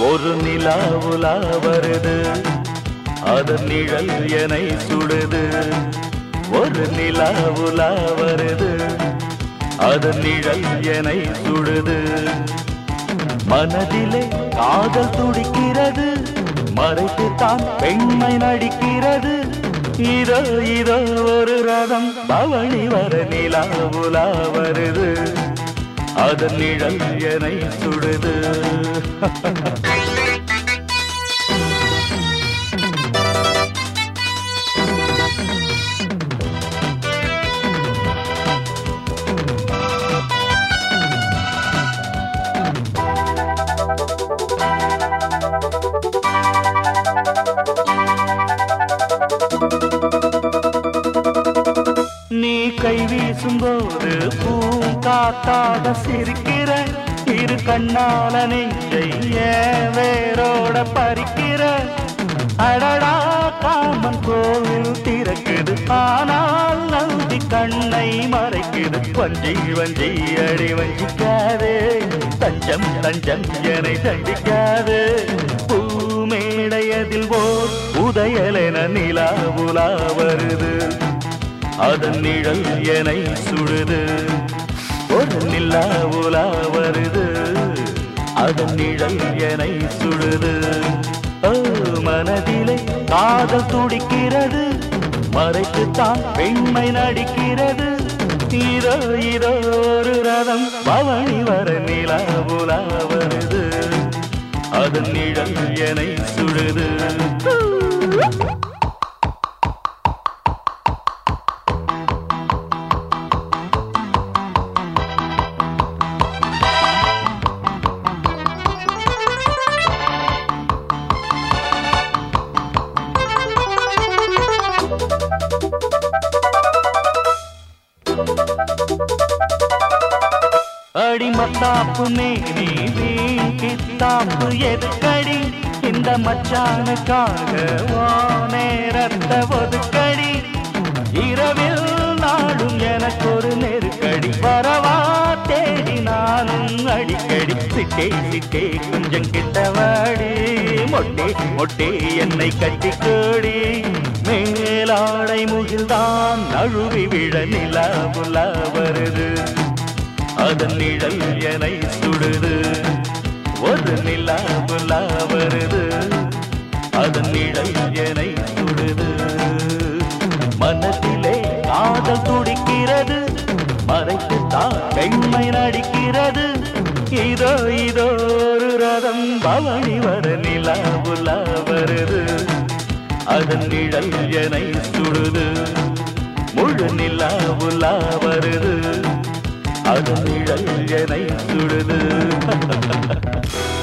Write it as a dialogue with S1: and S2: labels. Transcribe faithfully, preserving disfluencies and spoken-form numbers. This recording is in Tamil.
S1: ஒரு நிலா உலா வருது அதன் நிழல் என்னை சுடுது ஒரு நிலா உலா வருது அதன் நிழல் என்னை சுடுது மனதிலே காதல் துடிக்கிறது மறைத்து தான் பெண்மை நடிக்கிறது இதோ இதோ ஒரு ரதம் பவனி வர நிலா உலா வருது அதன் நிழல் என்னை சுடுது நீ கை வீசும்போது பூங்காத்தாக சிரிக்கிற இரு கண்ணால நெஞ்சை வேரோட பறிக்கிற அடடா காமன் கோவில் திறக்குது ஆனால் நந்தி கண்ணை மறைக்குது வஞ்சி வஞ்சி அடி வஞ்சிக்காதே தஞ்சம் தஞ்சம் என்னை தண்டிக்காது பூமேடையதில் ஓர் உதயலென நிலா உலா வருது அதன் நிழல் என்னை சுடுது ஒரு நிலா உலா வருது அதன் நிழல் என்னை சுடுது ஓ மனதிலே காதல் துடிக்கிறது மறைத்துத்தான் பெண்மை நடிக்கிறது இதோ இதோ ஒரு ரதம் பவனி வர நிலா உலா வருது அதன் நிழல் என்னை சுடுது அடி மத்தாப்பு மேனி வீண் கித்தாப்பு எதுக்கடி இந்த மச்சானுக்காக நேரத்தை ஒதுக்கடி இரவில் நாடும் எனக்கு ஒரு நெருக்கடி வரவா தேடி நானும் அடிக்கடி சிட்டே சிட்டே கொஞ்சம் கிட்டவாடி மொட்டே மொட்டே என்னை கட்டிக்கோடி மேலாடை முகில்தான் நழுவி விழ நிலா உலா வருது அதன் நிழல் என்னை சுடுது ஒரு நிலா உலா வருது அதன் நிழல் என்னை சுடுது மனத்திலே காதல் துடிக்கிறது மறைத்து தான் பெண்மை நடிக்கிறது இதோ இதோ ஒரு ரதம் பவனி வர நிலா உலா வருது அதன் நிழல் என்னை சுடுது முழு நிலா உலா வருது அதன் நிழல் என்னை சுடுது